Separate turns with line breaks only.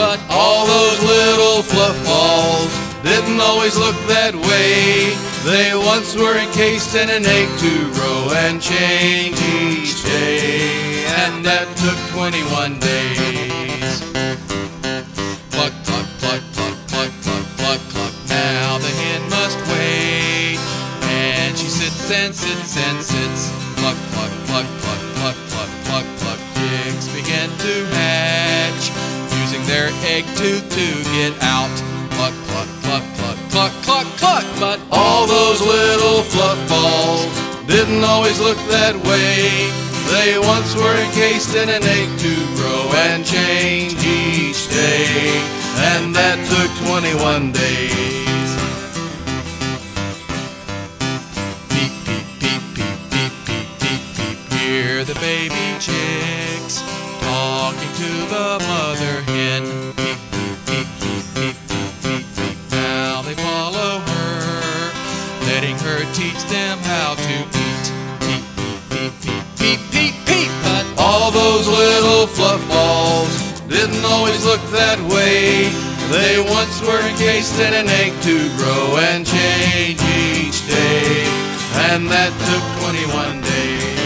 But all those little fluff balls didn't always look that way. They once were encased in an egg to grow and change each day, and that took 21 days. Cluck, cluck, cluck, cluck, cluck, cluck, cluck, cluck. Now the hen must wait, and she sits and sits and sits. Cluck, cluck, cluck, cluck, cluck, cluck, cluck, cluck. Chicks begin to hatch, using their egg tube to get out. Cluck, cluck, cluck, cluck, cluck, cluck, cluck. But all those little fluff balls didn't always look that way. They once were encased in an egg to grow and change each day, and that took 21 days. Peep, peep, peep, peep, peep, peep, peep, peep. Hear the baby chicks talking to the mother hen. Peep, peep, peep, peep, peep, peep, peep, peep. Now they follow her, letting her teach them how to eat. Peep, peep, peep, peep, peep, peep. But all those little fluff balls didn't always look that way. They once were encased in an egg to grow and change each day, and that took 21 days.